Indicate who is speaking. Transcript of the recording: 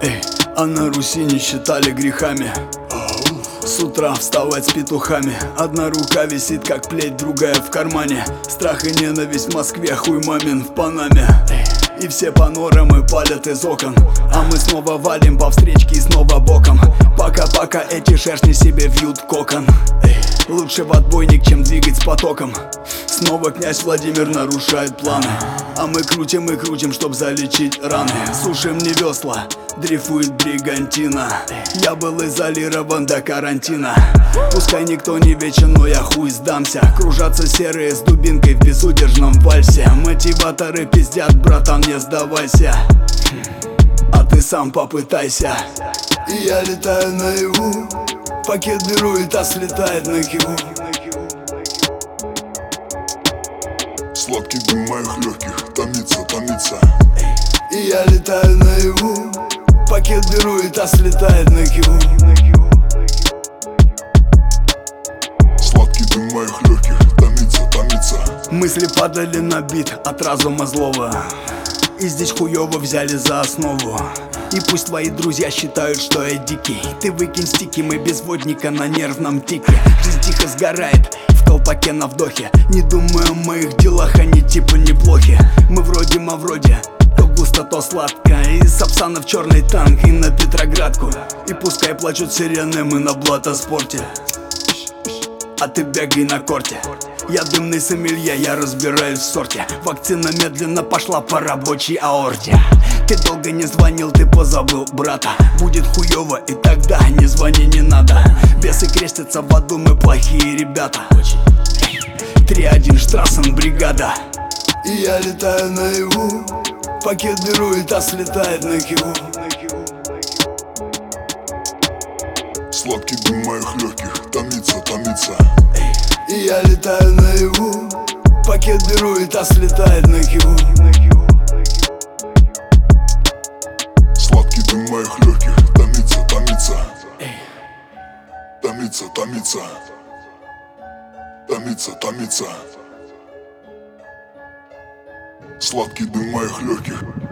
Speaker 1: Эй, а на Руси не считали грехами с утра вставать с петухами. Одна рука висит как плеть, другая в кармане. Страх и ненависть в Москве, хуй мамин в Панаме. И все панорамы палят из окон, а мы снова валим по встречке и снова боком. Пока эти шершни себе вьют кокон. Лучше в отбойник, чем двигать с потоком. Снова князь Владимир нарушает планы, а мы крутим, чтоб залечить раны. Сушим не весла, дрейфует бригантина. Я был изолирован до карантина. Пускай никто не вечен, но я хуй сдамся. Кружатся серые с дубинкой в безудержном вальсе. Мотиваторы пиздят, братан, не сдавайся, а ты сам попытайся. И я летаю наяву, пакет беру, и та слетает на Киву.
Speaker 2: Сладкий дым моих легких томится.
Speaker 1: И я летаю наяву, пакет беру, и та слетает на Киву.
Speaker 2: Сладкий дым моих легких томится.
Speaker 1: Мысли падали на бит от разума злого, и здесь хуёво взяли за основу. И пусть твои друзья считают, что я дикий, ты выкинь стики, мы без водника на нервном тике. Жизнь тихо сгорает в колпаке на вдохе. Не думаю о моих делах, они типа неплохи. Мы вроде Мавроди, то густо, то сладко. Из Сапсана в черный танк и на Петроградку. И пускай плачут сирены, мы на блатоспорте, а ты бегай на корте. Я дымный сомелье, я разбираюсь в сорте. Вакцина медленно пошла по рабочей аорте. Ты долго не звонил, ты позабыл брата. Будет хуёво, и тогда не звони, не надо. Бесы крестятся в аду, мы плохие ребята. 3-1 Штрассен бригада. И я летаю наяву, пакет беру, и та слетает на Киву.
Speaker 2: Сладкий дым моих легких томится.
Speaker 1: И я летаю наяву, пакет беру, и та слетает на Киву.
Speaker 2: Сладкий дым моих легких томится. Сладкий дым моих легких